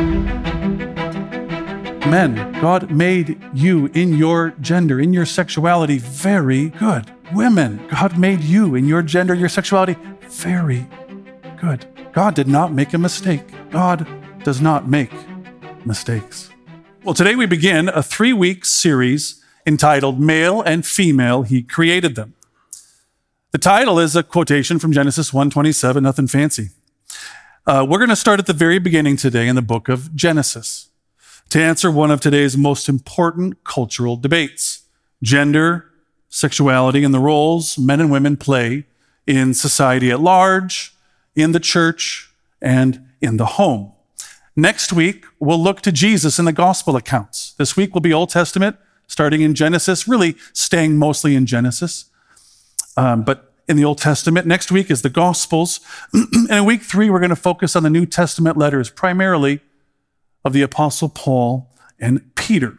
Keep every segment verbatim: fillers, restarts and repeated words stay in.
Men, God made you in your gender, in your sexuality, very good. Women, God made you in your gender, your sexuality, very good. God did not make a mistake. God does not make mistakes. Well, today we begin a three-week series entitled Male and Female, He Created Them. The title is a quotation from Genesis one twenty-seven, nothing fancy. Uh, we're going to start at the very beginning today in the book of Genesis to answer one of today's most important cultural debates: gender, sexuality, and the roles men and women play in society at large, in the church, and in the home. Next week, we'll look to Jesus in the gospel accounts. This week will be Old Testament, starting in Genesis, really staying mostly in Genesis, um, but in the Old Testament. Next week is the Gospels. And in week three, we're going to focus on the New Testament letters, primarily of the Apostle Paul and Peter.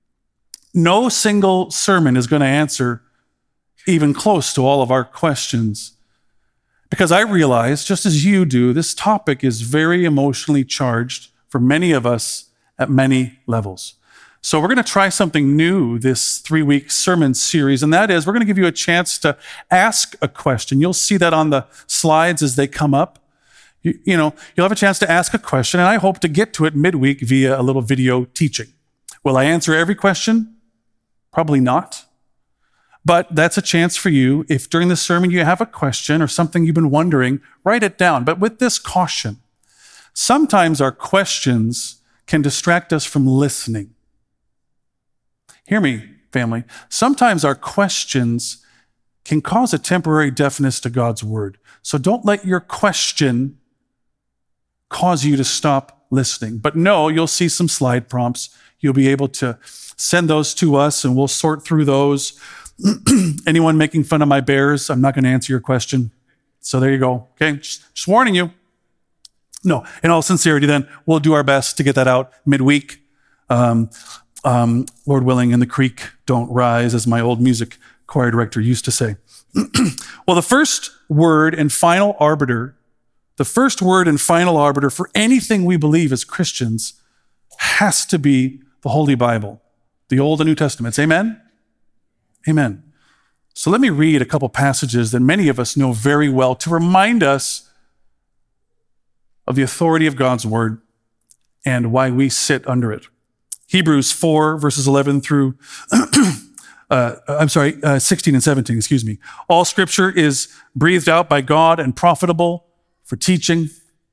No single sermon is going to answer even close to all of our questions, because I realize, just as you do, this topic is very emotionally charged for many of us at many levels. So we're going to try something new this three-week sermon series, and that is we're going to give you a chance to ask a question. You'll see that on the slides as they come up. You, you know, you'll have a chance to ask a question, and I hope to get to it midweek via a little video teaching. Will I answer every question? Probably not. But that's a chance for you. If during the sermon you have a question or something you've been wondering, write it down. But with this caution, sometimes our questions can distract us from listening. Hear me, family. Sometimes our questions can cause a temporary deafness to God's word. So don't let your question cause you to stop listening. But no, you'll see some slide prompts. You'll be able to send those to us, and we'll sort through those. Anyone making fun of my bears, I'm not going to answer your question. So there you go. Okay, just, just warning you. No, in all sincerity, then, we'll do our best to get that out midweek. Um, um, Lord willing, and the creek don't rise, as my old music choir director used to say. Well, the first word and final arbiter, the first word and final arbiter for anything we believe as Christians has to be the Holy Bible, the Old and New Testaments. Amen? Amen. So let me read a couple passages that many of us know very well to remind us of the authority of God's word and why we sit under it. Hebrews four, verses eleven through, uh, I'm sorry, uh, sixteen and seventeen, excuse me. All scripture is breathed out by God and profitable for teaching,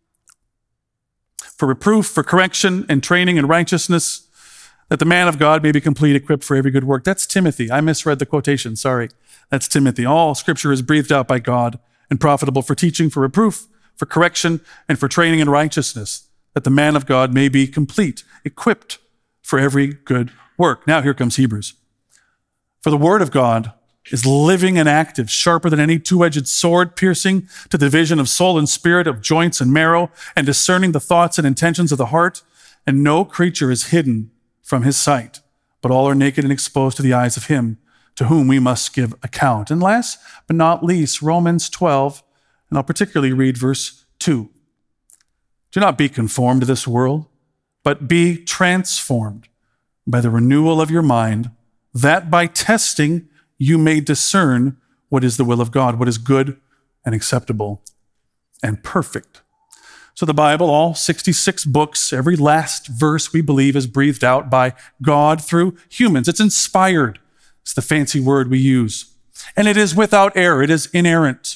for reproof, for correction, and training in righteousness, that the man of God may be complete, equipped for every good work. That's Timothy. I misread the quotation. Sorry. That's Timothy. All scripture is breathed out by God and profitable for teaching, for reproof, for correction, and for training in righteousness, that the man of God may be complete, equipped for every good work. Now here comes Hebrews. For the word of God is living and active, sharper than any two-edged sword, piercing to the division of soul and spirit, of joints and marrow, and discerning the thoughts and intentions of the heart. And no creature is hidden from his sight, but all are naked and exposed to the eyes of him to whom we must give account. And last but not least, Romans twelve, and I'll particularly read verse two. Do not be conformed to this world, but be transformed by the renewal of your mind, that by testing you may discern what is the will of God, what is good and acceptable and perfect. So the Bible, all sixty-six books, every last verse we believe is breathed out by God through humans. It's inspired. It's the fancy word we use. And it is without error. It is inerrant.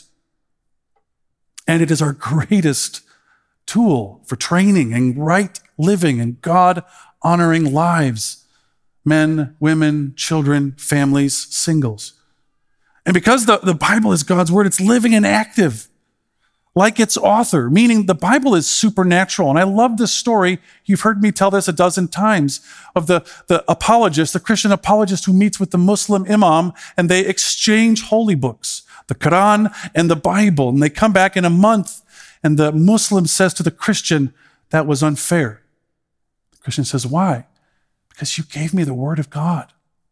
And it is our greatest tool for training and right living and God-honoring lives. Men, women, children, families, singles. And because the, the Bible is God's word, it's living and active, like its author, meaning the Bible is supernatural. And I love this story. You've heard me tell this a dozen times of the, the apologist, the Christian apologist who meets with the Muslim imam, and they exchange holy books, the Quran and the Bible. And they come back in a month, and the Muslim says to the Christian, that was unfair. The Christian says, why? Because you gave me the word of God.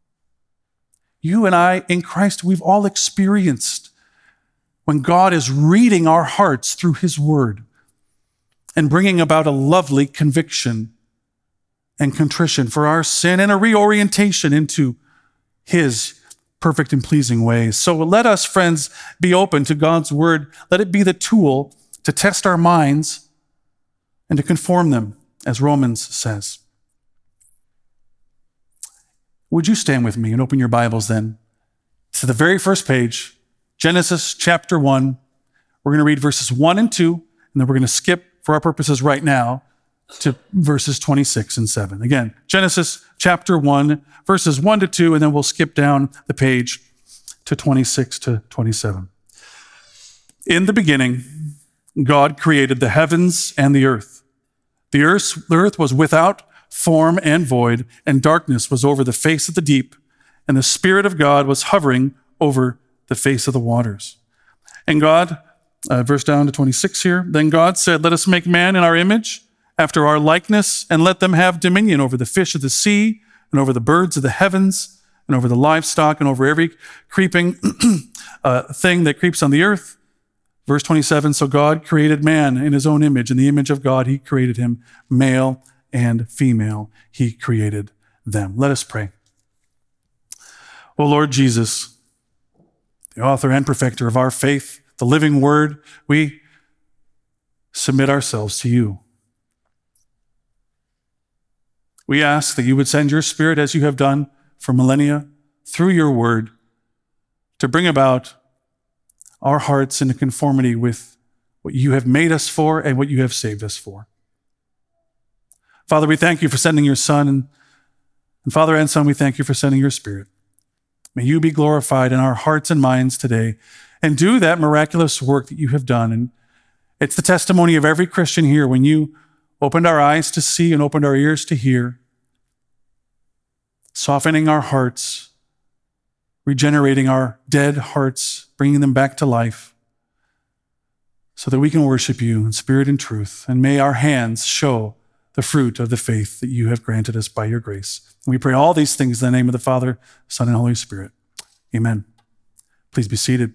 You and I in Christ, we've all experienced when God is reading our hearts through his word and bringing about a lovely conviction and contrition for our sin and a reorientation into his perfect and pleasing ways. So let us, friends, be open to God's word. Let it be the tool to test our minds and to conform them, as Romans says. Would you stand with me and open your Bibles then to the very first page, Genesis chapter one. We're going to read verses one and two, and then we're going to skip, for our purposes right now, to verses twenty-six and seven. Again, Genesis chapter one, verses one to two, and then we'll skip down the page to twenty-six to twenty-seven. In the beginning, God created the heavens and the earth. The earth, the earth was without form and void, and darkness was over the face of the deep, and the Spirit of God was hovering over the face of the waters. And God, uh, verse down to twenty-six here, then God said, let us make man in our image, after our likeness, and let them have dominion over the fish of the sea, and over the birds of the heavens, and over the livestock, and over every creeping uh, thing that creeps on the earth. Verse twenty-seven, so God created man in his own image. In the image of God, he created him, male and female. He created them. Let us pray. O Lord Jesus, the author and perfecter of our faith, the living word, we submit ourselves to you. We ask that you would send your Spirit, as you have done for millennia, through your word, to bring about our hearts into conformity with what you have made us for and what you have saved us for. Father, we thank you for sending your Son, and, and Father and Son, we thank you for sending your Spirit. May you be glorified in our hearts and minds today, and do that miraculous work that you have done. And it's the testimony of every Christian here when you opened our eyes to see and opened our ears to hear, softening our hearts, regenerating our dead hearts, bringing them back to life so that we can worship you in spirit and truth. And may our hands show the fruit of the faith that you have granted us by your grace. And we pray all these things in the name of the Father, Son, and Holy Spirit. Amen. Please be seated.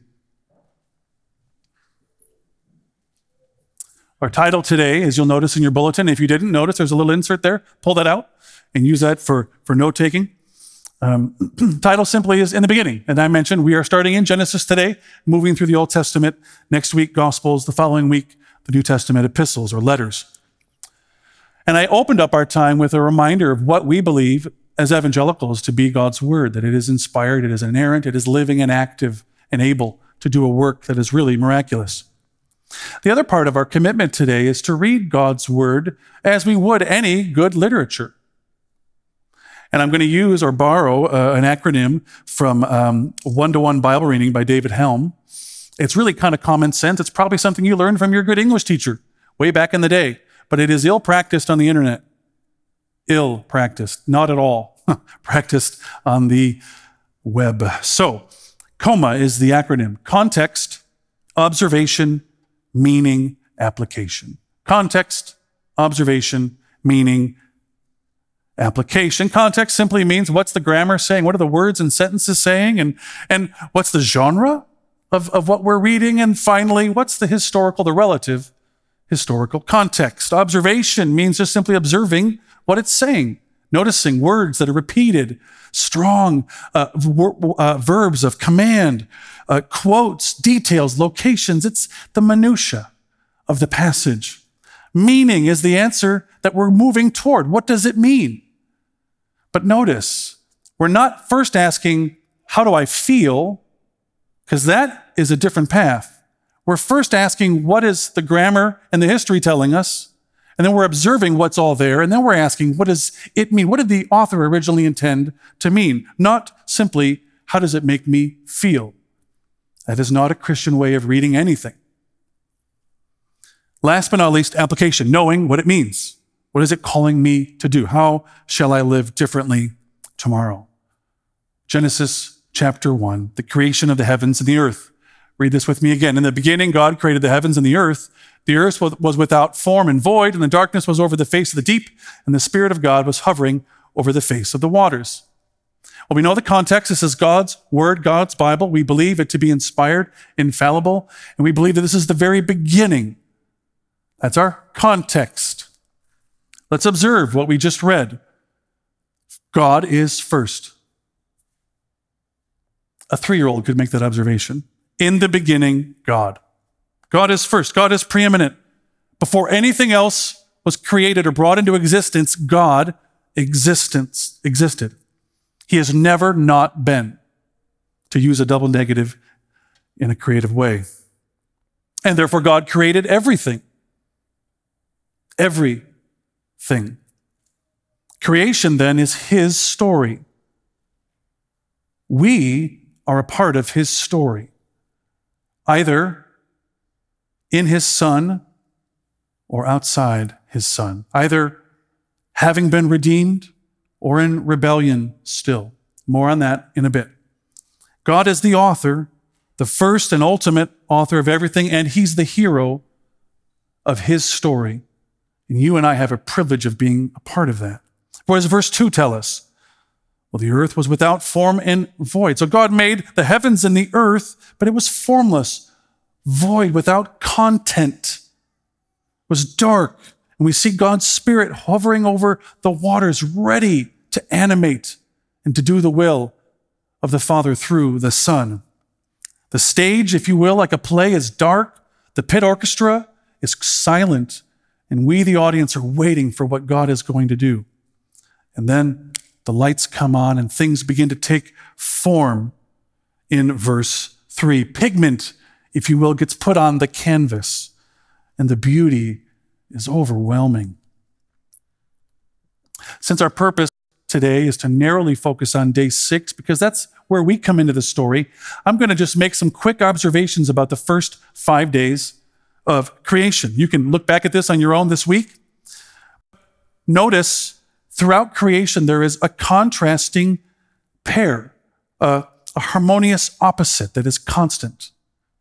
Our title today, as you'll notice in your bulletin, if you didn't notice, there's a little insert there. Pull that out and use that for, for note-taking. Um, title simply is In the Beginning. And I mentioned we are starting in Genesis today, moving through the Old Testament. Next week, Gospels. The following week, the New Testament epistles or letters. And I opened up our time with a reminder of what we believe as evangelicals to be God's word, that it is inspired, it is inerrant, it is living and active and able to do a work that is really miraculous. The other part of our commitment today is to read God's word as we would any good literature. And I'm going to use or borrow uh, an acronym from um, One-to-One Bible Reading by David Helm. It's really kind of common sense. It's probably something you learned from your good English teacher way back in the day, but it is ill-practiced on the internet. Ill-practiced, not at all practiced on the web. So, COMA is the acronym: context, observation, meaning, application. Context, observation, meaning, application. Context simply means what's the grammar saying? What are the words and sentences saying? And, and what's the genre of, of what we're reading? And finally, what's the historical, the relative historical context? Observation means just simply observing what it's saying, noticing words that are repeated, strong uh, ver- uh, verbs of command, uh, quotes, details, locations. It's the minutia of the passage. Meaning is the answer that we're moving toward. What does it mean? But notice, we're not first asking, how do I feel? Because that is a different path. We're first asking, what is the grammar and the history telling us? And then we're observing what's all there. And then we're asking, what does it mean? What did the author originally intend to mean? Not simply, how does it make me feel? That is not a Christian way of reading anything. Last but not least, application, knowing what it means. What is it calling me to do? How shall I live differently tomorrow? Genesis chapter one, the creation of the heavens and the earth. Read this with me again. In the beginning, God created the heavens and the earth. The earth was without form and void, and the darkness was over the face of the deep, and the Spirit of God was hovering over the face of the waters. Well, we know the context. This is God's word, God's Bible. We believe it to be inspired, infallible, and we believe that this is the very beginning. That's our context. Let's observe what we just read. God is first. A three-year-old could make that observation. In the beginning, God. God is first. God is preeminent. Before anything else was created or brought into existence, God existence existed. He has never not been, to use a double negative in a creative way. And therefore, God created everything. Everything. Creation, then, is his story. We are a part of his story, either in his Son or outside his Son, either having been redeemed or in rebellion still. More on that in a bit. God is the author, the first and ultimate author of everything, and he's the hero of his story. And you and I have a privilege of being a part of that. What does verse two tell us? Well, the earth was without form and void. So God made the heavens and the earth, but it was formless, void, without content. It was dark. And we see God's Spirit hovering over the waters, ready to animate and to do the will of the Father through the Son. The stage, if you will, like a play, is dark. The pit orchestra is silent. And we, the audience, are waiting for what God is going to do. And then the lights come on and things begin to take form in verse three. Pigment, if you will, gets put on the canvas, and the beauty is overwhelming. Since our purpose today is to narrowly focus on day six, because that's where we come into the story, I'm going to just make some quick observations about the first five days of creation. You can look back at this on your own this week. Notice throughout creation, there is a contrasting pair, a, a harmonious opposite that is constant.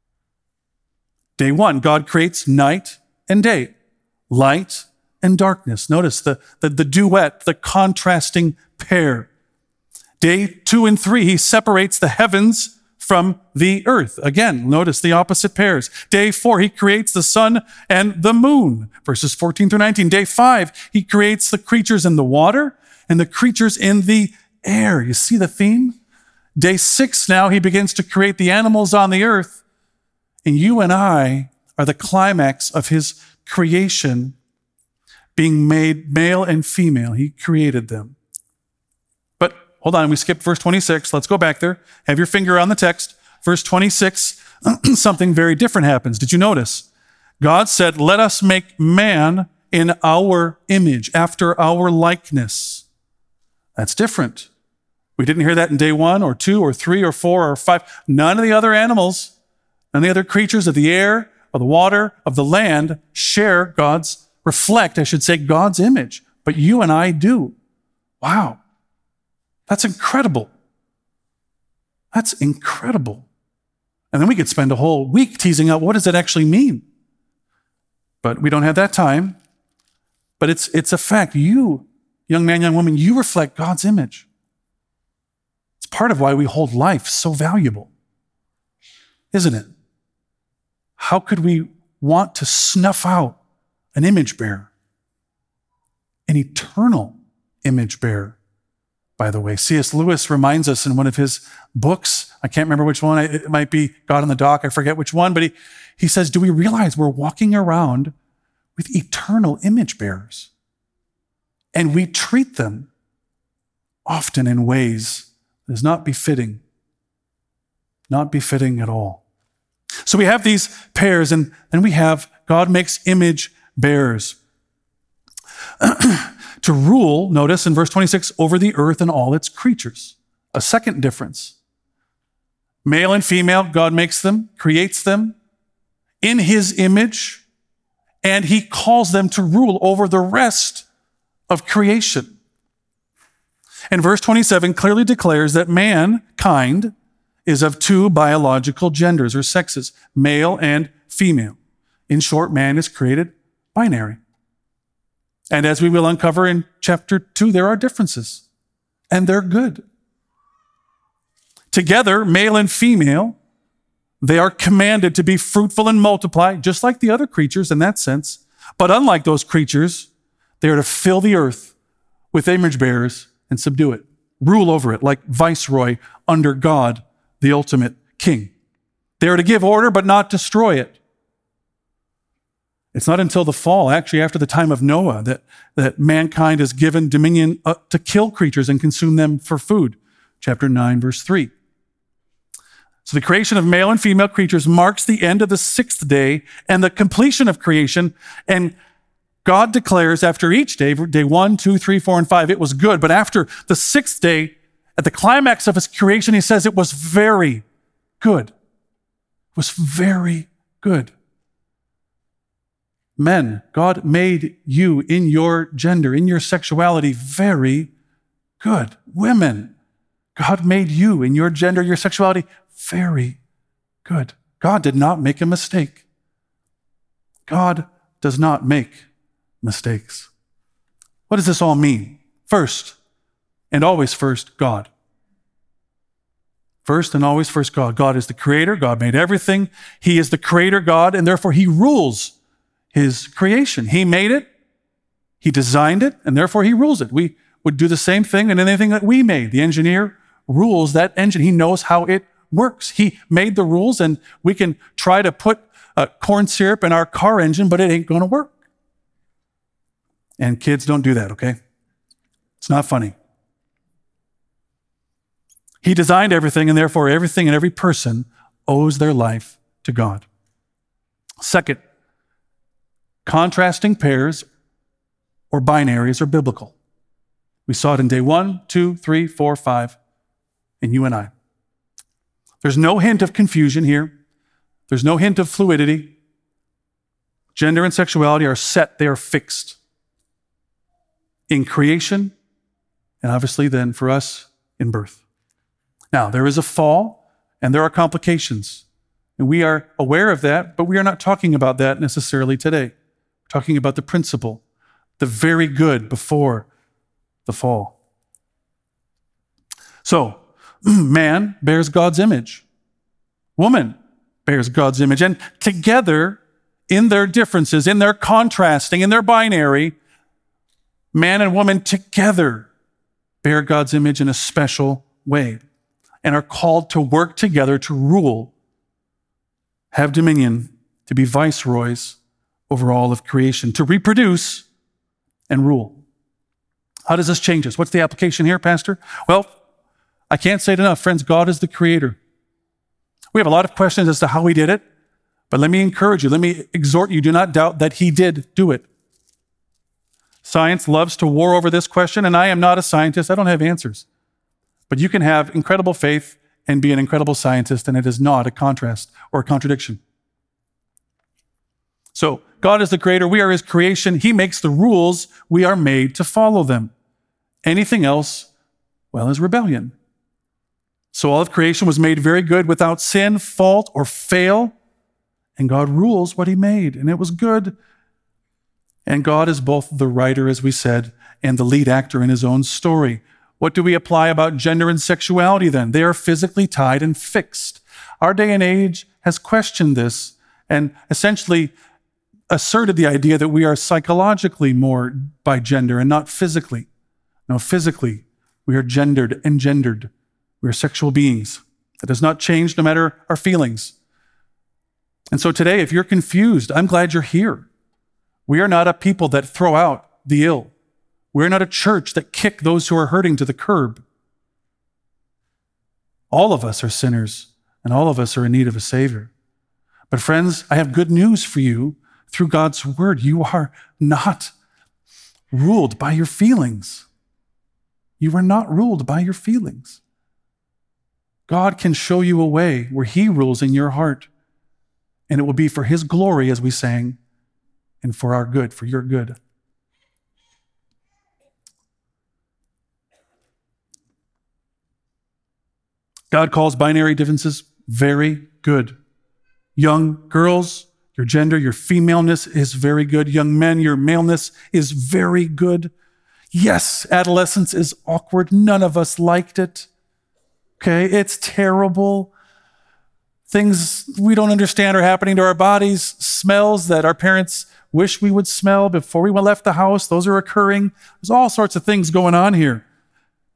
Day one, God creates night and day, light and darkness. Notice the, the, the duet, the contrasting pair. Day two and three, he separates the heavens from the earth. Again, notice the opposite pairs. Day four, he creates the sun and the moon, verses fourteen through nineteen. Day five, he creates the creatures in the water and the creatures in the air. You see the theme? Day six, now he begins to create the animals on the earth, and you and I are the climax of his creation, being made male and female. He created them. But hold on, we skipped verse twenty-six. Let's go back there. Have your finger on the text. Verse twenty-six, something very different happens. Did you notice? God said, let us make man in our image, after our likeness. That's different. We didn't hear that in day one or two or three or four or five. None of the other animals, none of the other creatures of the air, of the water, of the land share God's, reflect, I should say, God's image. But you and I do. Wow. That's incredible. That's incredible. And then we could spend a whole week teasing out what does it actually mean. But we don't have that time. But it's, it's a fact. You, young man, young woman, you reflect God's image. It's part of why we hold life so valuable, isn't it? How could we want to snuff out an image bearer? An eternal image bearer, by the way. C S Lewis reminds us in one of his books, I can't remember which one, it might be God on the Dock, I forget which one, but he, he says, do we realize we're walking around with eternal image bearers? And we treat them often in ways that is not befitting, not befitting at all. So we have these pairs, and then we have God makes image bearers to rule, notice in verse twenty-six, over the earth and all its creatures. A second difference. Male and female, God makes them, creates them in his image, and he calls them to rule over the rest of creation. And verse twenty-seven clearly declares that mankind is of two biological genders or sexes, male and female. In short, man is created binary. And as we will uncover in chapter two, there are differences, and they're good. Together, male and female, they are commanded to be fruitful and multiply, just like the other creatures in that sense. But unlike those creatures, they are to fill the earth with image bearers and subdue it. Rule over it like viceroy under God, the ultimate king. They are to give order, but not destroy it. It's not until the fall, actually after the time of Noah, that, that mankind is given dominion uh, to kill creatures and consume them for food. Chapter nine, verse three. So the creation of male and female creatures marks the end of the sixth day and the completion of creation. And God declares after each day, day one, two, three, four, and five, it was good. But after the sixth day, at the climax of his creation, he says it was very good. It was very good. Men, God made you in your gender, in your sexuality, very good. Women, God made you in your gender, your sexuality, very good. God did not make a mistake. God does not make mistakes. What does this all mean? First, and always first, God. First and always first, God. God is the creator. God made everything. He is the creator God, and therefore he rules his creation. He made it, he designed it, and therefore he rules it. We would do the same thing in anything that we made. The engineer rules that engine. He knows how it works. He made the rules, and we can try to put uh, corn syrup in our car engine, but it ain't going to work. And kids, don't do that, okay? It's not funny. He designed everything, and therefore everything and every person owes their life to God. Second, contrasting pairs or binaries are biblical. We saw it in day one, two, three, four, five, and you and I. There's no hint of confusion here. There's no hint of fluidity. Gender and sexuality are set, they are fixed in creation, and obviously then for us in birth. Now, there is a fall, and there are complications, and we are aware of that, but we are not talking about that necessarily today. We're talking about the principle, the very good before the fall. So, man bears God's image. Woman bears God's image. And together, in their differences, in their contrasting, in their binary, man and woman together bear God's image in a special way and are called to work together to rule, have dominion, to be viceroys over all of creation, to reproduce and rule. How does this change us? What's the application here, Pastor? Well, I can't say it enough. Friends, God is the creator. We have a lot of questions as to how he did it, but let me encourage you, let me exhort you, do not doubt that he did do it. Science loves to war over this question, and I am not a scientist. I don't have answers. But you can have incredible faith and be an incredible scientist, and it is not a contrast or a contradiction. So, God is the creator. We are his creation. He makes the rules. We are made to follow them. Anything else, well, is rebellion. So all of creation was made very good without sin, fault, or fail. And God rules what he made, and it was good. And God is both the writer, as we said, and the lead actor in his own story. What do we apply about gender and sexuality then? They are physically tied and fixed. Our day and age has questioned this and essentially asserted the idea that we are psychologically more by gender and not physically. No, physically, we are gendered, engendered. We are sexual beings. That does not change no matter our feelings. And so today, if you're confused, I'm glad you're here. We are not a people that throw out the ill. We're not a church that kick those who are hurting to the curb. All of us are sinners, and all of us are in need of a Savior. But friends, I have good news for you. Through God's word, you are not ruled by your feelings. You are not ruled by your feelings. God can show you a way where he rules in your heart, and it will be for his glory, as we sang, and for our good, for your good. God calls binary differences very good. Young girls, your gender, your femaleness is very good. Young men, your maleness is very good. Yes, adolescence is awkward. None of us liked it. Okay, it's terrible. Things we don't understand are happening to our bodies. Smells that our parents wish we would smell before we left the house, those are occurring. There's all sorts of things going on here.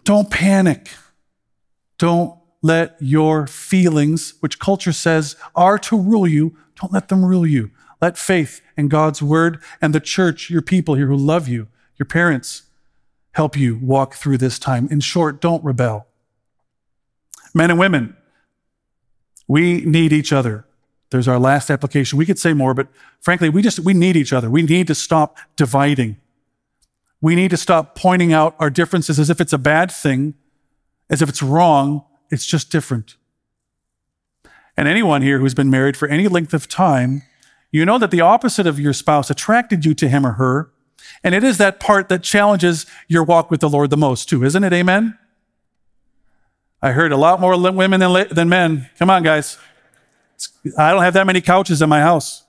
Don't panic. Don't let your feelings, which culture says are to rule you, don't let them rule you. Let faith and God's word and the church, your people here who love you, your parents, help you walk through this time. In short, don't rebel. Men and women, we need each other. There's our last application. We could say more, but frankly, we just, we need each other. We need to stop dividing. We need to stop pointing out our differences as if it's a bad thing, as if it's wrong. It's just different. And anyone here who's been married for any length of time, you know that the opposite of your spouse attracted you to him or her, and it is that part that challenges your walk with the Lord the most too, isn't it? Amen? I heard a lot more women than, than men. Come on, guys. I don't have that many couches in my house.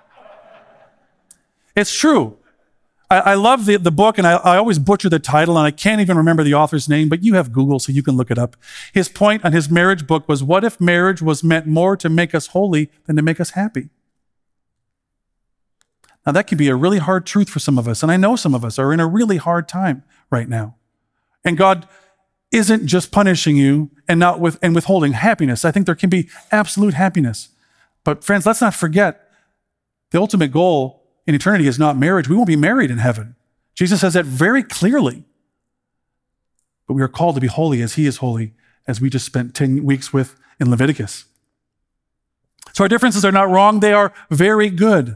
It's true. I, I love the, the book, and I, I always butcher the title, and I can't even remember the author's name, but you have Google, so you can look it up. His point on his marriage book was, what if marriage was meant more to make us holy than to make us happy? Now, that can be a really hard truth for some of us, and I know some of us are in a really hard time right now. And God isn't just punishing you and not with and withholding happiness. I think there can be absolute happiness. But friends, let's not forget, the ultimate goal in eternity is not marriage. We won't be married in heaven. Jesus says that very clearly. But we are called to be holy as he is holy, as we just spent ten weeks with in Leviticus. So our differences are not wrong. They are very good.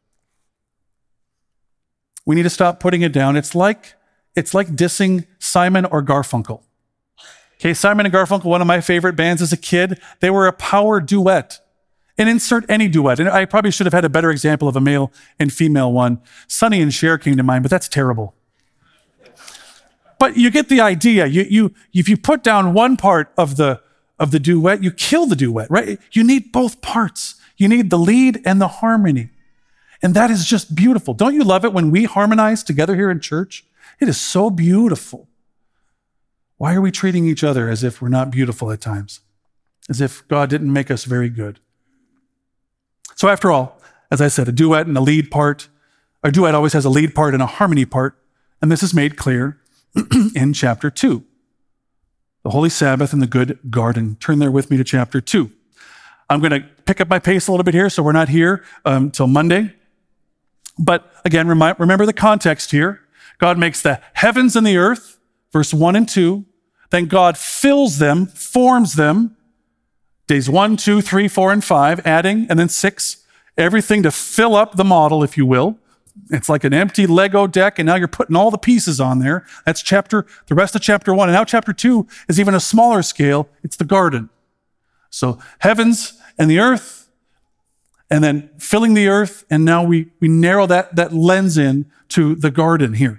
We need to stop putting it down. It's like, it's like dissing Simon or Garfunkel. Okay, Simon and Garfunkel, one of my favorite bands as a kid, they were a power duet. And insert any duet. And I probably should have had a better example of a male and female one. Sonny and Cher came to mind, but that's terrible. But you get the idea. You, you, if you put down one part of the, of the duet, you kill the duet, right? You need both parts. You need the lead and the harmony. And that is just beautiful. Don't you love it when we harmonize together here in church? It is so beautiful. Why are we treating each other as if we're not beautiful at times? As if God didn't make us very good? So after all, as I said, a duet and a lead part, a duet always has a lead part and a harmony part, and this is made clear in chapter two. The Holy Sabbath and the Good Garden. Turn there with me to chapter two. I'm going to pick up my pace a little bit here, so we're not here um, till Monday. But again, remind, remember the context here. God makes the heavens and the earth, verse one and two. Then God fills them, forms them, days one, two, three, four, and five, adding, and then six, everything to fill up the model, if you will. It's like an empty Lego deck, and now you're putting all the pieces on there. That's chapter, the rest of chapter one. And now chapter two is even a smaller scale. It's the garden. So heavens and the earth, and then filling the earth, and now we, we narrow that, that lens in to the garden here.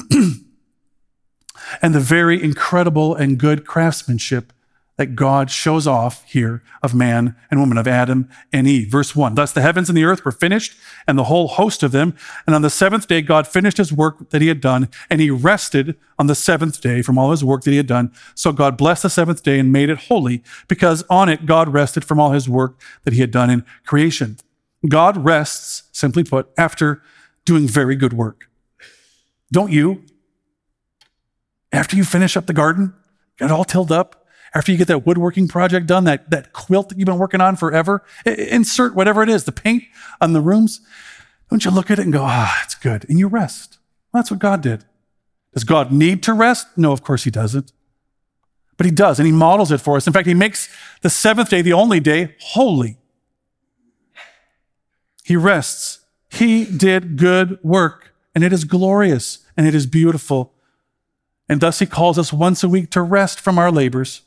And the very incredible and good craftsmanship that God shows off here of man and woman, of Adam and Eve. Verse one, thus the heavens and the earth were finished, and the whole host of them. And on the seventh day, God finished his work that he had done, and he rested on the seventh day from all his work that he had done. So God blessed the seventh day and made it holy, because on it God rested from all his work that he had done in creation. God rests, simply put, after doing very good work. Don't you? After you finish up the garden, got it all tilled up, after you get that woodworking project done, that, that quilt that you've been working on forever, insert whatever it is, the paint on the rooms, don't you look at it and go, ah, it's good, and you rest. Well, that's what God did. Does God need to rest? No, of course he doesn't. But he does, and he models it for us. In fact, he makes the seventh day, the only day, holy. He rests. He did good work, and it is glorious, and it is beautiful. And thus he calls us once a week to rest from our labors.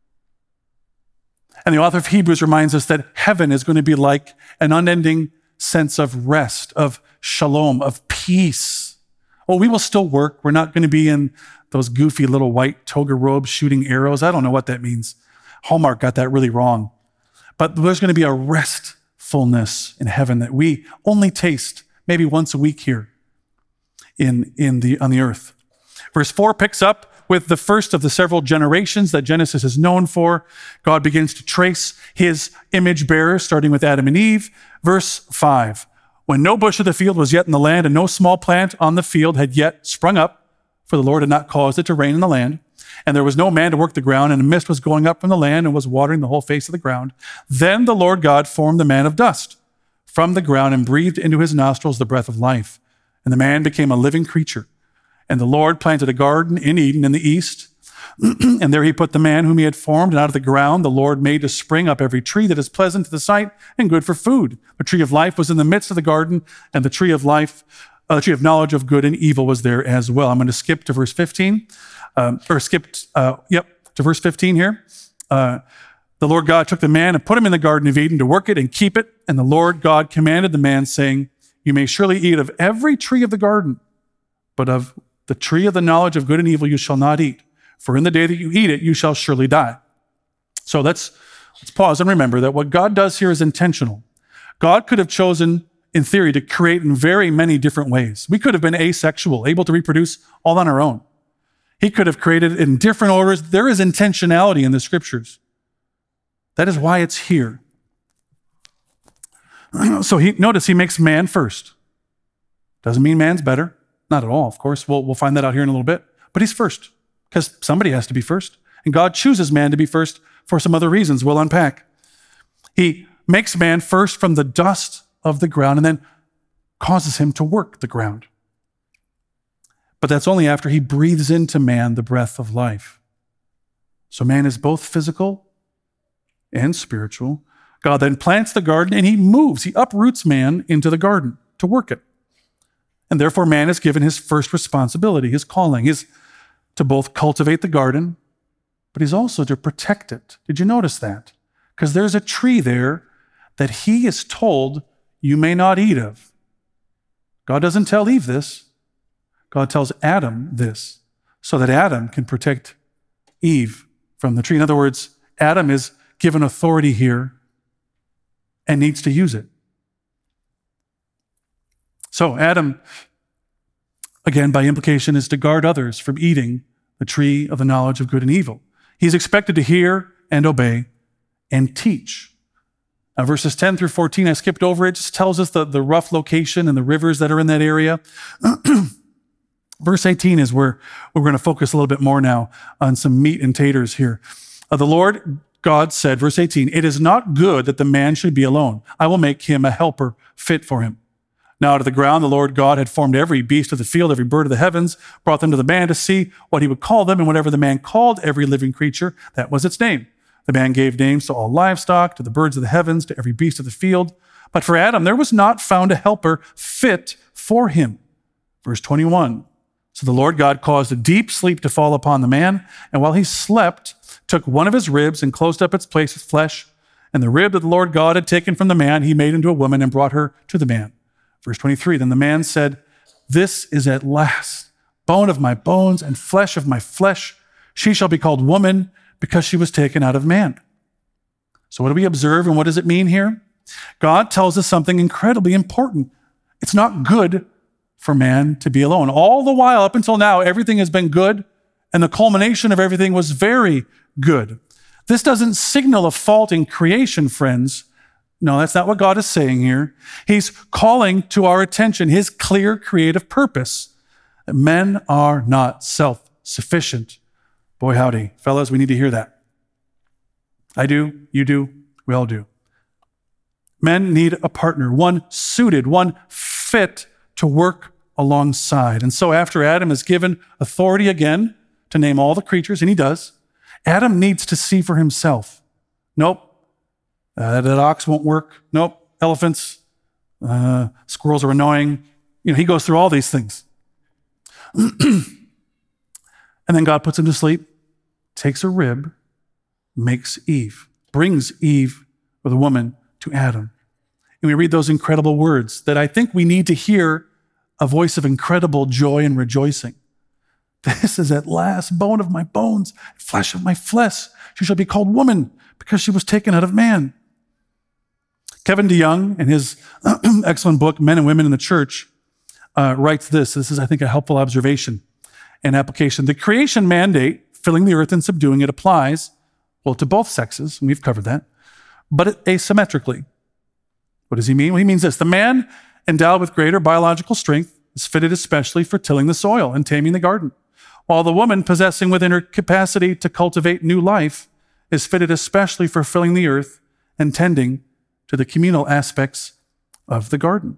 And the author of Hebrews reminds us that heaven is going to be like an unending sense of rest, of shalom, of peace. Well, we will still work. We're not going to be in those goofy little white toga robes shooting arrows. I don't know what that means. Hallmark got that really wrong. But there's going to be a restfulness in heaven that we only taste maybe once a week here in, in the, on the earth. Verse four picks up with the first of the several generations that Genesis is known for. God begins to trace his image bearers, starting with Adam and Eve. Verse five, when no bush of the field was yet in the land, and no small plant on the field had yet sprung up, for the Lord had not caused it to rain in the land, and there was no man to work the ground, and a mist was going up from the land and was watering the whole face of the ground. Then the Lord God formed the man of dust from the ground and breathed into his nostrils the breath of life. And the man became a living creature. And the Lord planted a garden in Eden in the east, and there he put the man whom he had formed, and out of the ground the Lord made to spring up every tree that is pleasant to the sight and good for food. The tree of life was in the midst of the garden, and the tree of life, uh, the tree of knowledge of good and evil was there as well. I'm going to skip to verse fifteen, um, or skip, uh, yep, to verse fifteen here. Uh, the Lord God took the man and put him in the Garden of Eden to work it and keep it. And the Lord God commanded the man, saying, you may surely eat of every tree of the garden, but of the tree of the knowledge of good and evil you shall not eat. For in the day that you eat it, you shall surely die. So let's, let's pause and remember that what God does here is intentional. God could have chosen, in theory, to create in very many different ways. We could have been asexual, able to reproduce all on our own. He could have created in different orders. There is intentionality in the scriptures. That is why it's here. So he, notice he makes man first. Doesn't mean man's better. Not at all, of course. We'll, we'll find that out here in a little bit. But he's first, because somebody has to be first. And God chooses man to be first for some other reasons we'll unpack. He makes man first from the dust of the ground and then causes him to work the ground. But that's only after he breathes into man the breath of life. So man is both physical and spiritual. God then plants the garden and he moves, he uproots man into the garden to work it. And therefore man is given his first responsibility, his calling, is to both cultivate the garden, but he's also to protect it. Did you notice that? Because there's a tree there that he is told you may not eat of. God doesn't tell Eve this. God tells Adam this so that Adam can protect Eve from the tree. In other words, Adam is given authority here and needs to use it. So Adam, again, by implication, is to guard others from eating the tree of the knowledge of good and evil. He's expected to hear and obey and teach. Now, verses ten through fourteen, I skipped over it, just tells us the, the rough location and the rivers that are in that area. Verse eighteen is where we're going to focus a little bit more now on some meat and taters here. Uh, the Lord God said, verse eighteen, it is not good that the man should be alone. I will make him a helper fit for him. Now out of the ground, the Lord God had formed every beast of the field, every bird of the heavens, brought them to the man to see what he would call them. And whatever the man called every living creature, that was its name. The man gave names to all livestock, to the birds of the heavens, to every beast of the field. But for Adam, there was not found a helper fit for him. Verse twenty-one. So the Lord God caused a deep sleep to fall upon the man, and while he slept, took one of his ribs and closed up its place with flesh. And the rib that the Lord God had taken from the man, he made into a woman and brought her to the man. Verse twenty-three, then the man said, this is at last bone of my bones and flesh of my flesh. She shall be called woman because she was taken out of man. So what do we observe and what does it mean here? God tells us something incredibly important. It's not good for man to be alone. All the while, up until now, everything has been good, and the culmination of everything was very good. This doesn't signal a fault in creation, friends. No, that's not what God is saying here. He's calling to our attention his clear creative purpose. Men are not self-sufficient. Boy, howdy. Fellas, we need to hear that. I do, you do, we all do. Men need a partner, one suited, one fit to work alongside. And so after Adam is given authority again to name all the creatures, and he does, Adam needs to see for himself. Nope, uh, that ox won't work. Nope, elephants, uh, squirrels are annoying. You know, he goes through all these things. And then God puts him to sleep, takes a rib, makes Eve, brings Eve, or the woman, to Adam. And we read those incredible words that I think we need to hear a voice of incredible joy and rejoicing. This is at last bone of my bones, flesh of my flesh. She shall be called woman because she was taken out of man. Kevin DeYoung, in his excellent book, Men and Women in the Church, uh, writes this. This is, I think, a helpful observation and application. The creation mandate, filling the earth and subduing it, applies, well, to both sexes, and we've covered that, but asymmetrically. What does he mean? Well, he means this. The man endowed with greater biological strength is fitted especially for tilling the soil and taming the garden. while the woman possessing within her capacity to cultivate new life is fitted especially for filling the earth and tending to the communal aspects of the garden.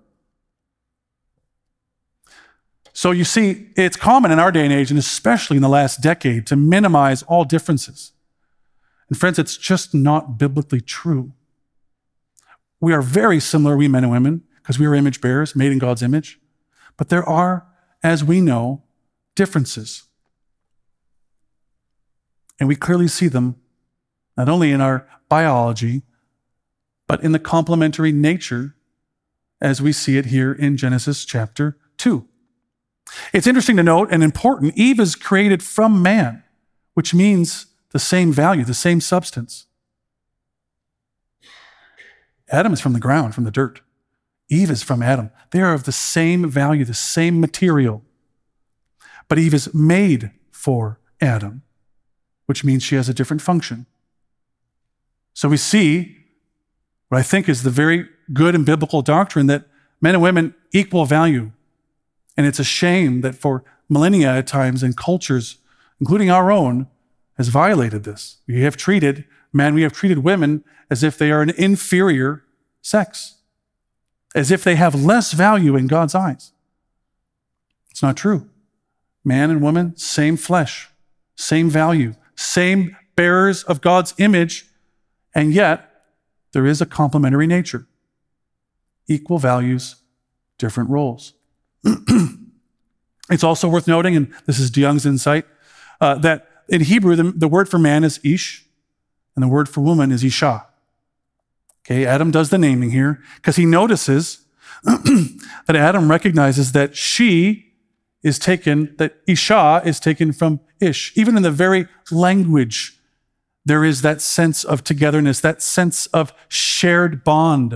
So you see, it's common in our day and age, and especially in the last decade, to minimize all differences. And friends, it's just not biblically true. We are very similar, we men and women, because we are image bearers, made in God's image. But there are, as we know, differences. And we clearly see them not only in our biology, but in the complementary nature as we see it here in Genesis chapter two. It's interesting to note and important, Eve is created from man, which means the same value, the same substance. Adam is from the ground, from the dirt. Eve is from Adam. They are of the same value, the same material. But Eve is made for Adam, which means she has a different function. So we see what I think is the very good and biblical doctrine that men and women equal value. And it's a shame that for millennia at times and cultures, including our own, has violated this. We have treated men, we have treated women as if they are an inferior sex, as if they have less value in God's eyes. It's not true. Man and woman, same flesh, same value, same bearers of God's image, and yet there is a complementary nature. Equal values, different roles. It's also worth noting, and this is DeYoung's insight, uh, that in Hebrew, the, the word for man is ish, and the word for woman is isha. Okay, Adam does the naming here because he notices that Adam recognizes that she is taken, that isha is taken from ish. Even in the very language, there is that sense of togetherness, that sense of shared bond,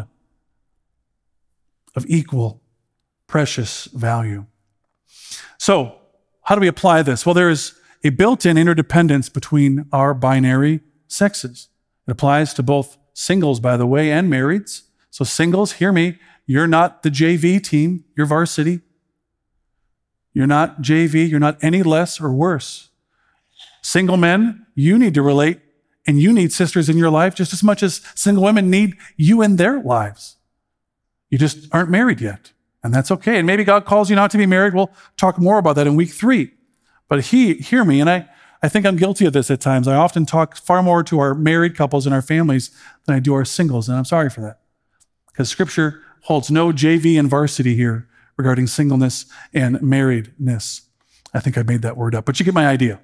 of equal, precious value. So, how do we apply this? Well, there is a built-in interdependence between our binary sexes. It applies to both singles, by the way, and marrieds. So singles, hear me, you're not the J V team, you're varsity. You're not J V, you're not any less or worse. Single men, you need to relate, and you need sisters in your life just as much as single women need you in their lives. You just aren't married yet, and that's okay. And maybe God calls you not to be married. We'll talk more about that in week three. But he, hear me, and I, I think I'm guilty of this at times. I often talk far more to our married couples and our families than I do our singles, and I'm sorry for that. Because Scripture holds no J V and varsity here regarding singleness and marriedness. I think I made that word up, but you get my idea.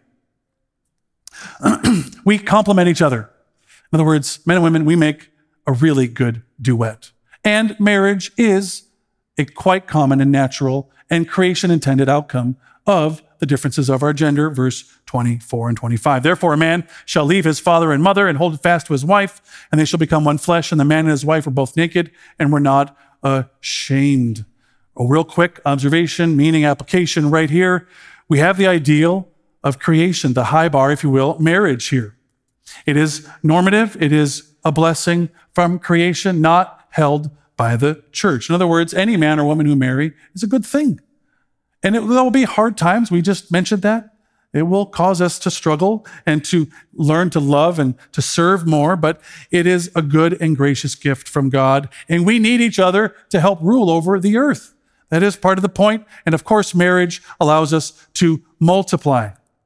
We complement each other. In other words, men and women, we make a really good duet. And marriage is a quite common and natural and creation-intended outcome of the differences of our gender, verse twenty-four and twenty-five. Therefore, a man shall leave his father and mother and hold fast to his wife, and they shall become one flesh, and the man and his wife were both naked and were not ashamed. A real quick observation, meaning application right here. We have the ideal of creation, the high bar, if you will, marriage here. It is normative. It is a blessing from creation, not held by the church. In other words, any man or woman who marry is a good thing. And it, there will be hard times. We just mentioned that. It will cause us to struggle and to learn to love and to serve more, but it is a good and gracious gift from God. And we need each other to help rule over the earth. That is part of the point. And of course, marriage allows us to multiply.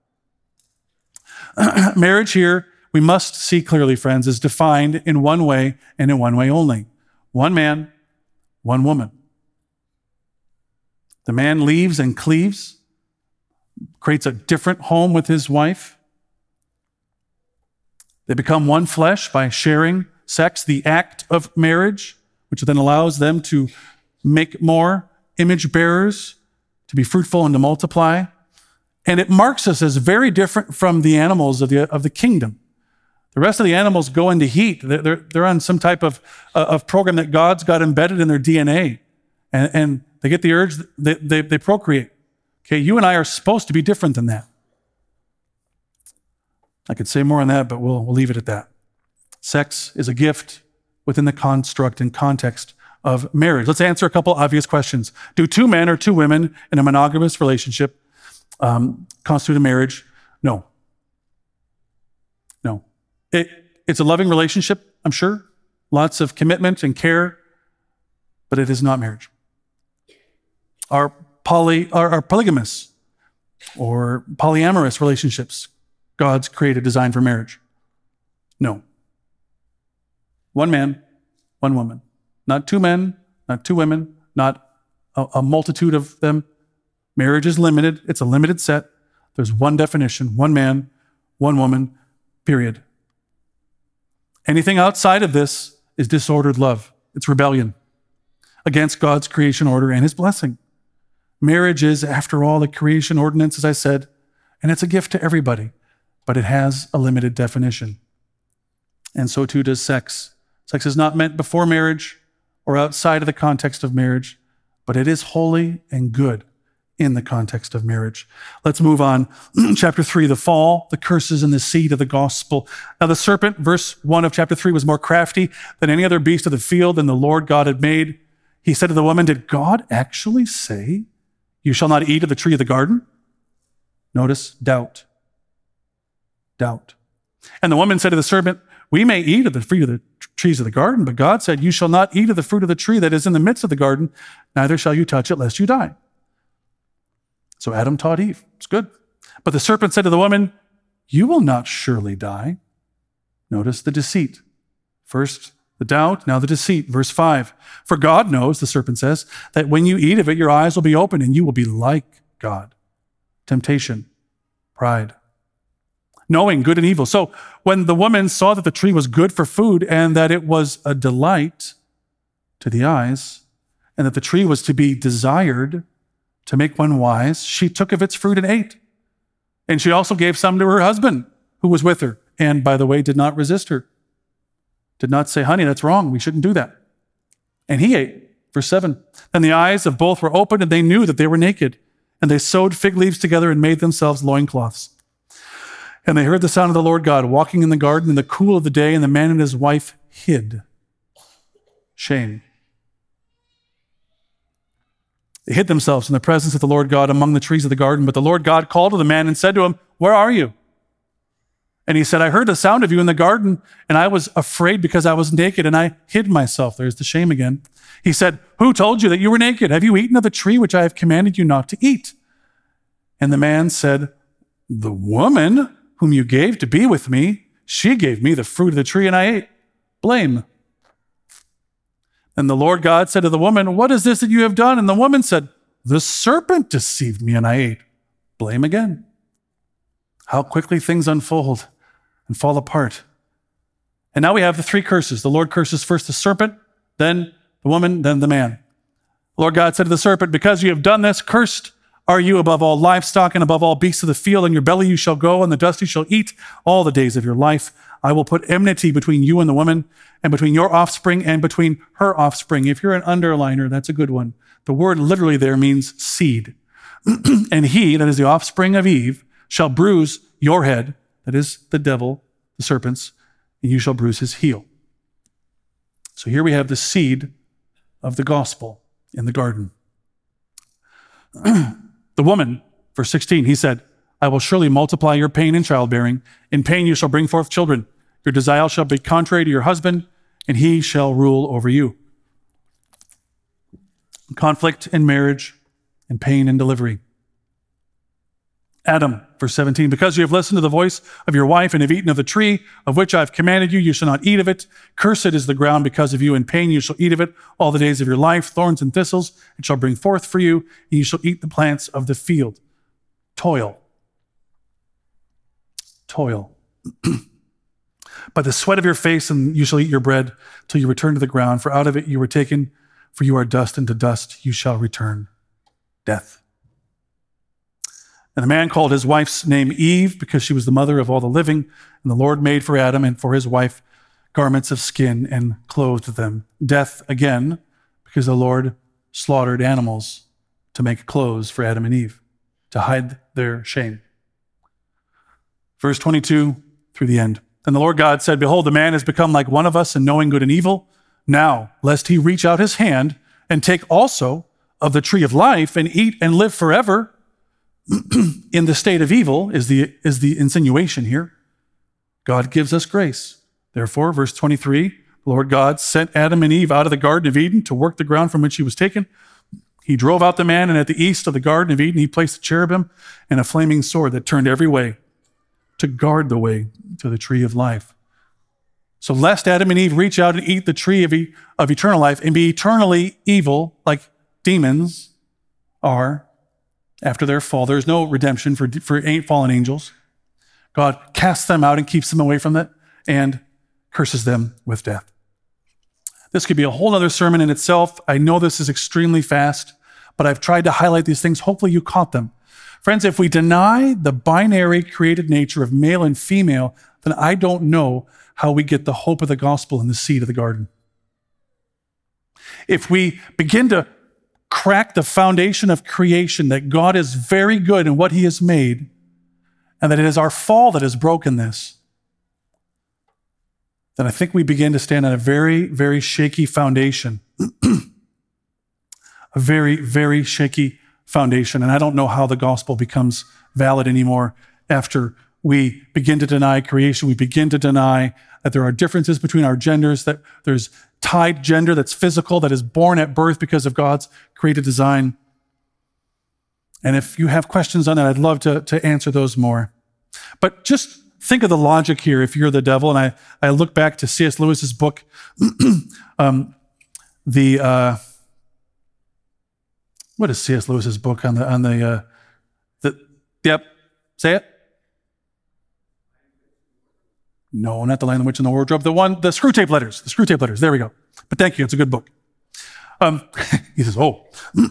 Marriage here, we must see clearly, friends, is defined in one way and in one way only. One man, one woman. The man leaves and cleaves, creates a different home with his wife. They become one flesh by sharing sex, the act of marriage, which then allows them to make more image bearers, to be fruitful and to multiply. And it marks us as very different from the animals of the, of the kingdom. The rest of the animals go into heat. They're, they're, they're on some type of, uh, of program that God's got embedded in their D N A. And, and they get the urge, they, they, they procreate. Okay, you and I are supposed to be different than that. I could say more on that, but we'll, we'll leave it at that. Sex is a gift within the construct and context of marriage. Let's answer a couple obvious questions. Do two men or two women in a monogamous relationship um, constitute a marriage? No. No. It, it's a loving relationship, I'm sure. Lots of commitment and care, but it is not marriage. Are poly are, are polygamous or polyamorous relationships God's created, designed for marriage? No. One man, one woman. Not two men, not two women, not a, a multitude of them. Marriage is limited. It's a limited set. There's one definition, one man, one woman, period. Anything outside of this is disordered love. It's rebellion against God's creation order and his blessing. Marriage is, after all, a creation ordinance, as I said, and it's a gift to everybody, but it has a limited definition. And so too does sex. Sex is not meant before marriage or outside of the context of marriage, but it is holy and good in the context of marriage. Let's move on. Chapter three, the fall, the curses, and the seed of the gospel. Now the serpent, verse one of chapter three, was more crafty than any other beast of the field than the Lord God had made. He said to the woman, did God actually say, you shall not eat of the tree of the garden? Notice, doubt. Doubt. And the woman said to the serpent, we may eat of the fruit of the trees of the garden, but God said, you shall not eat of the fruit of the tree that is in the midst of the garden, neither shall you touch it, lest you die. So Adam taught Eve. It's good. But the serpent said to the woman, you will not surely die. Notice the deceit. First the doubt, now the deceit. Verse five. For God knows, the serpent says, that when you eat of it, your eyes will be open and you will be like God. Temptation, pride, knowing good and evil. So when the woman saw that the tree was good for food and that it was a delight to the eyes and that the tree was to be desired to make one wise, she took of its fruit and ate. And she also gave some to her husband who was with her, and by the way, did not resist her. Did not say, honey, that's wrong. We shouldn't do that. And he ate. Verse seven. Then the eyes of both were opened, and they knew that they were naked. And they sewed fig leaves together and made themselves loincloths. And they heard the sound of the Lord God walking in the garden in the cool of the day, and the man and his wife hid. Shame. They hid themselves in the presence of the Lord God among the trees of the garden. But the Lord God called to the man and said to him, where are you? And he said, I heard the sound of you in the garden, and I was afraid because I was naked, and I hid myself. There's the shame again. He said, who told you that you were naked? Have you eaten of the tree which I have commanded you not to eat? And the man said, the woman whom you gave to be with me, she gave me the fruit of the tree, and I ate. Blame. And the Lord God said to the woman, what is this that you have done? And the woman said, the serpent deceived me, and I ate. Blame again. How quickly things unfold and fall apart. And now we have the three curses. The Lord curses first the serpent, then the woman, then the man. The Lord God said to the serpent, because you have done this, cursed are you above all livestock and above all beasts of the field. In your belly you shall go, and the dust you shall eat all the days of your life. I will put enmity between you and the woman, and between your offspring and between her offspring. If you're an underliner, that's a good one. The word literally there means seed. And he, that is the offspring of Eve, shall bruise your head, that is the devil, the serpent's, and you shall bruise his heel. So here we have the seed of the gospel in the garden. The woman, verse sixteen, he said, I will surely multiply your pain in childbearing. In pain you shall bring forth children. Your desire shall be contrary to your husband, and he shall rule over you. Conflict in marriage and pain in delivery. Adam, verse seventeen, because you have listened to the voice of your wife and have eaten of the tree of which I have commanded you, you shall not eat of it. Cursed is the ground because of you. In pain you shall eat of it all the days of your life. Thorns and thistles it shall bring forth for you, and you shall eat the plants of the field. Toil. Toil. By the sweat of your face and you shall eat your bread till you return to the ground, for out of it you were taken, for you are dust, and to dust you shall return. Death. And the man called his wife's name Eve, because she was the mother of all the living. And the Lord made for Adam and for his wife garments of skin and clothed them. Death again, because the Lord slaughtered animals to make clothes for Adam and Eve, to hide their shame. Verse twenty-two through the end. And the Lord God said, behold, the man has become like one of us in knowing good and evil. Now, lest he reach out his hand and take also of the tree of life and eat and live forever. in the state of evil is the, is the insinuation here. God gives us grace. Therefore, verse twenty-three, the Lord God sent Adam and Eve out of the Garden of Eden to work the ground from which he was taken. He drove out the man, and at the east of the Garden of Eden, he placed a cherubim and a flaming sword that turned every way to guard the way to the tree of life. So lest Adam and Eve reach out and eat the tree of, e- of eternal life and be eternally evil like demons are after their fall, there's no redemption for, for fallen angels. God casts them out and keeps them away from it and curses them with death. This could be a whole other sermon in itself. I know this is extremely fast, but I've tried to highlight these things. Hopefully you caught them. Friends, if we deny the binary created nature of male and female, then I don't know how we get the hope of the gospel in the seed of the garden. If we begin to crack the foundation of creation, that God is very good in what he has made, and that it is our fall that has broken this, then I think we begin to stand on a very, very shaky foundation. A very, very shaky foundation. And I don't know how the gospel becomes valid anymore after we begin to deny creation. We begin to deny that there are differences between our genders, that there's tied gender that's physical, that is born at birth because of God's created design. And if you have questions on that, I'd love to, to answer those more. But just think of the logic here if you're the devil. And I, I look back to C S Lewis's book, um, the, uh, what is C S Lewis's book on the, on the, uh, the, yep, say it. No, not The Lion, the Witch, and the Wardrobe. The one, the Screw Tape Letters, the Screw Tape Letters. There we go. But thank you. It's a good book. Um, he says, oh,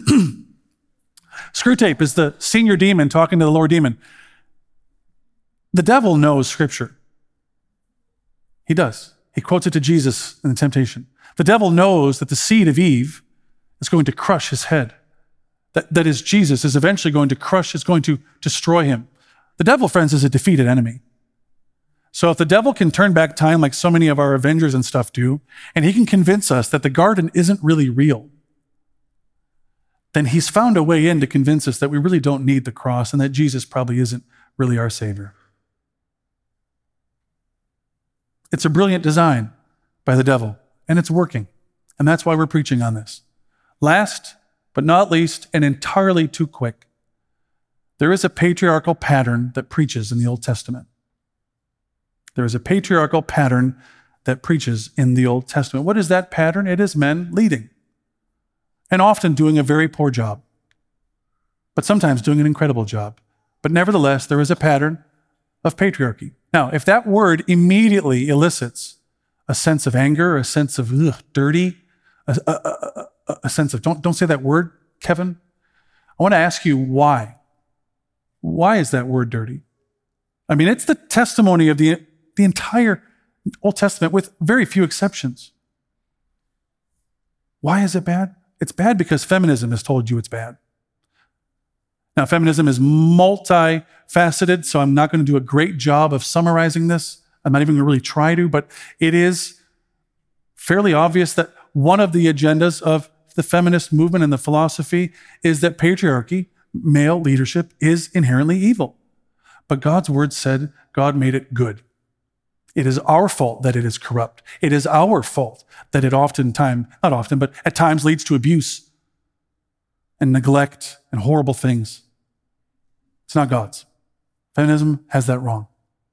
Screw Tape is the senior demon talking to the lower demon. The devil knows Scripture. He does. He quotes it to Jesus in the temptation. The devil knows that the seed of Eve is going to crush his head. That, that is, Jesus is eventually going to crush, is going to destroy him. The devil, friends, is a defeated enemy. So if the devil can turn back time like so many of our Avengers and stuff do, and he can convince us that the garden isn't really real, then he's found a way in to convince us that we really don't need the cross and that Jesus probably isn't really our Savior. It's a brilliant design by the devil, and it's working. And that's why we're preaching on this. Last but not least, and entirely too quick, there is a patriarchal pattern that preaches in the Old Testament. There is a patriarchal pattern that preaches in the Old Testament. What is that pattern? It is men leading, and often doing a very poor job, but sometimes doing an incredible job. But nevertheless, there is a pattern of patriarchy. Now, if that word immediately elicits a sense of anger, a sense of ugh, dirty, a, a, a, a sense of, don't, don't say that word, Kevin, I want to ask you why. Why is that word dirty? I mean, it's the testimony of the, the entire Old Testament with very few exceptions. Why is it bad? It's bad because feminism has told you it's bad. Now, feminism is multifaceted, so I'm not going to do a great job of summarizing this. I'm not even going to really try to, but it is fairly obvious that one of the agendas of the feminist movement and the philosophy is that patriarchy, male leadership, is inherently evil. But God's word said God made it good. It is our fault that it is corrupt. It is our fault that it oftentimes, not often, but at times leads to abuse and neglect and horrible things. It's not God's. Feminism has that wrong.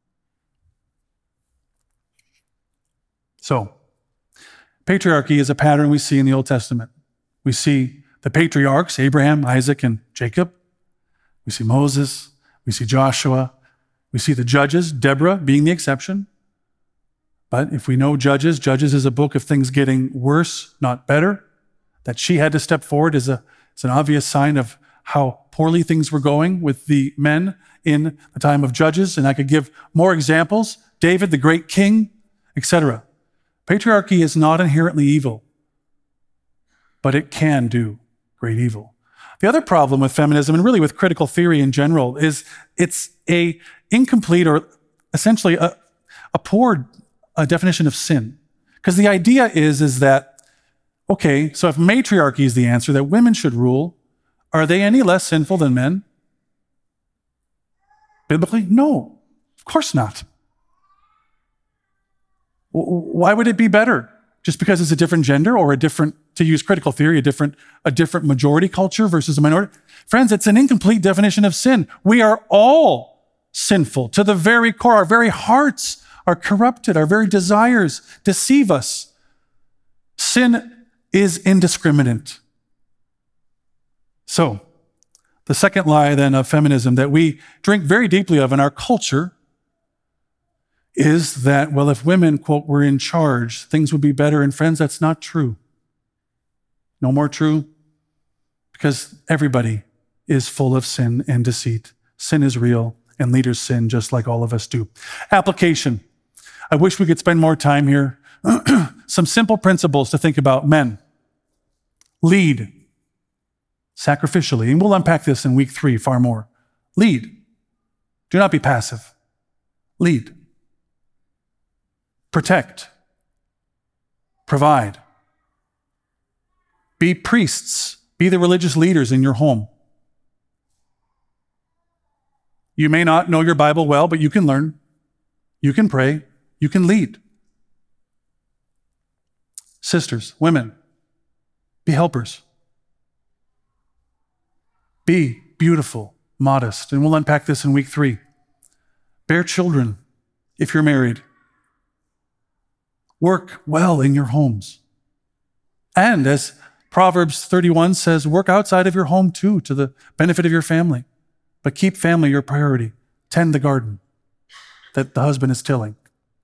So, patriarchy is a pattern we see in the Old Testament. We see the patriarchs, Abraham, Isaac, and Jacob. We see Moses. We see Joshua. We see the judges, Deborah being the exception. But if we know Judges, Judges is a book of things getting worse, not better. That she had to step forward is, a, is an obvious sign of how poorly things were going with the men in the time of Judges. And I could give more examples. David, the great king, et cetera. Patriarchy is not inherently evil, but it can do great evil. The other problem with feminism, and really with critical theory in general, is it's a incomplete or essentially a, a poor a definition of sin. Because the idea is, is that, okay, so if matriarchy is the answer, that women should rule, are they any less sinful than men? Biblically? No, of course not. Why would it be better? Just because it's a different gender or a different, to use critical theory, a different, a different majority culture versus a minority? Friends, it's an incomplete definition of sin. We are all sinful to the very core. Our very hearts are corrupted. Our very desires deceive us. Sin is indiscriminate. So, the second lie then of feminism that we drink very deeply of in our culture is that, well, if women, quote, were in charge, things would be better. And friends, that's not true. No more true, because everybody is full of sin and deceit. Sin is real, and leaders sin just like all of us do. Application. I wish we could spend more time here. Some simple principles to think about. Men, lead sacrificially. And we'll unpack this in week three far more. Lead. Do not be passive. Lead. Protect. Provide. Be priests. Be the religious leaders in your home. You may not know your Bible well, but you can learn. You can pray. You can lead. Sisters, women, be helpers. Be beautiful, modest. And we'll unpack this in week three. Bear children if you're married. Work well in your homes. And as Proverbs thirty-one says, work outside of your home too, to the benefit of your family. But keep family your priority. Tend the garden that the husband is tilling.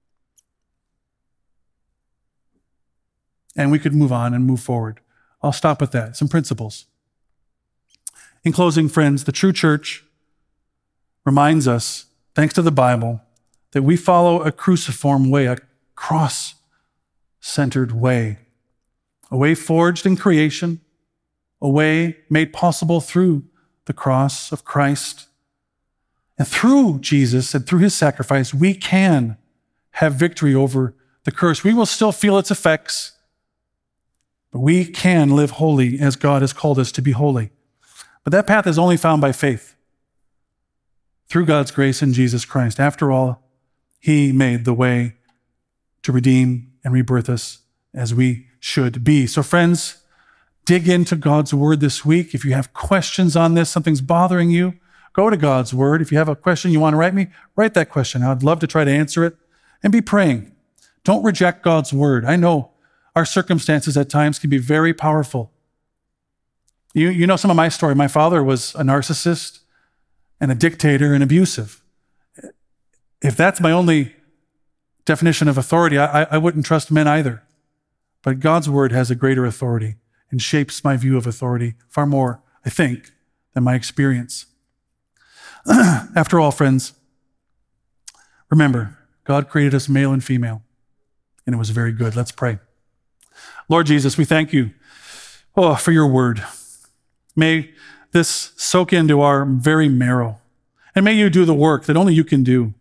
And we could move on and move forward. I'll stop with that. Some principles. In closing, friends, the true church reminds us, thanks to the Bible, that we follow a cruciform way, a cross-centered way, a way forged in creation, a way made possible through the cross of Christ. And through Jesus and through his sacrifice, we can have victory over the curse. We will still feel its effects, but we can live holy as God has called us to be holy. But that path is only found by faith, through God's grace in Jesus Christ. After all, he made the way to redeem and rebirth us as we should be. So friends, dig into God's word this week. If you have questions on this, something's bothering you, go to God's word. If you have a question you want to write me, write that question. I'd love to try to answer it. And be praying. Don't reject God's word. I know our circumstances at times can be very powerful. You, you know some of my story. My father was a narcissist and a dictator and abusive. If that's my only definition of authority, I, I wouldn't trust men either. But God's word has a greater authority and shapes my view of authority far more, I think, than my experience. After all, friends, remember, God created us male and female, and it was very good. Let's pray. Lord Jesus, we thank you oh, for your word. May this soak into our very marrow, and may you do the work that only you can do.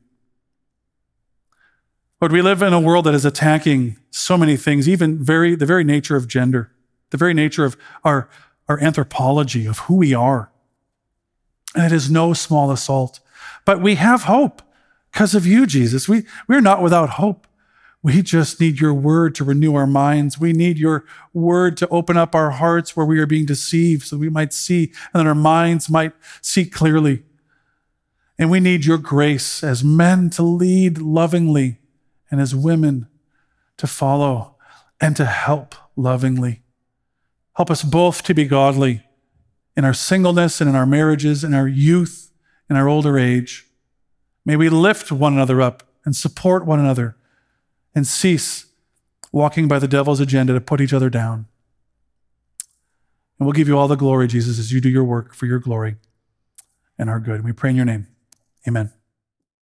Lord, we live in a world that is attacking so many things, even very the very nature of gender, the very nature of our, our anthropology, of who we are. And it is no small assault. But we have hope because of you, Jesus. We, we're not without hope. We just need your word to renew our minds. We need your word to open up our hearts where we are being deceived so we might see and that our minds might see clearly. And we need your grace as men to lead lovingly and as women to follow and to help lovingly. Help us both to be godly in our singleness and in our marriages, in our youth, in our older age. May we lift one another up and support one another and cease walking by the devil's agenda to put each other down. And we'll give you all the glory, Jesus, as you do your work for your glory and our good. We pray in your name. Amen.